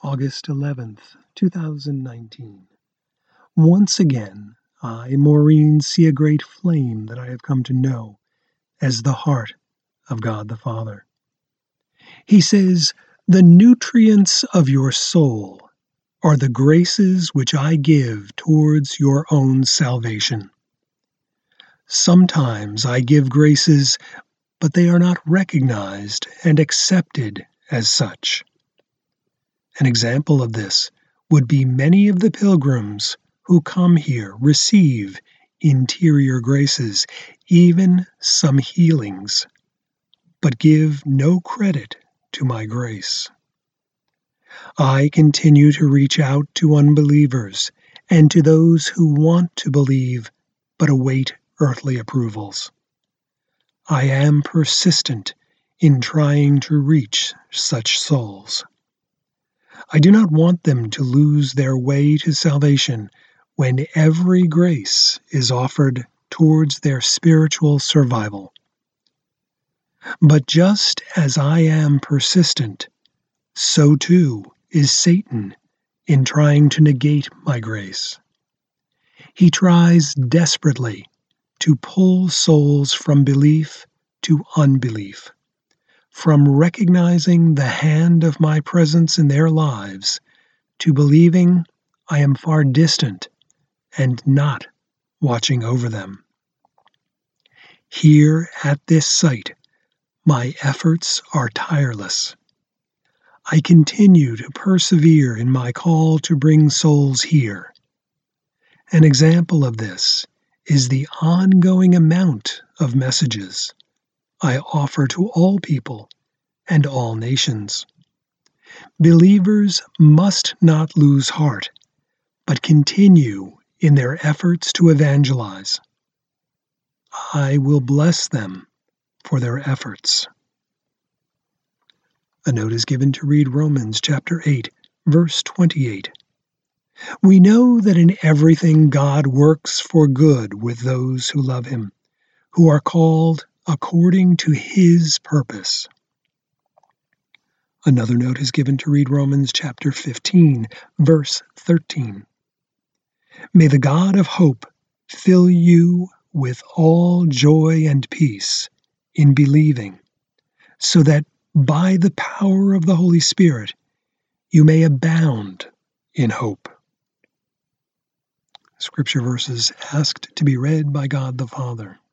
August 11th, 2019. Once again, I, Maureen, see a great flame that I have come to know as the heart of God the Father. He says, "The nutrients of your soul are the graces which I give towards your own salvation. Sometimes I give graces, but they are not recognized and accepted as such." An example of this would be many of the pilgrims who come here receive interior graces, even some healings, but give no credit to my grace. I continue to reach out to unbelievers and to those who want to believe but await earthly approvals. I am persistent in trying to reach such souls. I do not want them to lose their way to salvation when every grace is offered towards their spiritual survival. But just as I am persistent, so too is Satan in trying to negate my grace. He tries desperately to pull souls from belief to unbelief, from recognizing the hand of my presence in their lives to believing I am far distant and not watching over them. Here at this site, my efforts are tireless. I continue to persevere in my call to bring souls here. An example of this is the ongoing amount of messages I offer to all people and all nations. Believers must not lose heart, but continue in their efforts to evangelize. I will bless them for their efforts. A note is given to read Romans chapter 8, verse 28. We know that in everything God works for good with those who love him, who are called according to his purpose. Another note is given to read Romans chapter 15, verse 13. May the God of hope fill you with all joy and peace in believing, so that by the power of the Holy Spirit you may abound in hope. Scripture verses asked to be read by God the Father.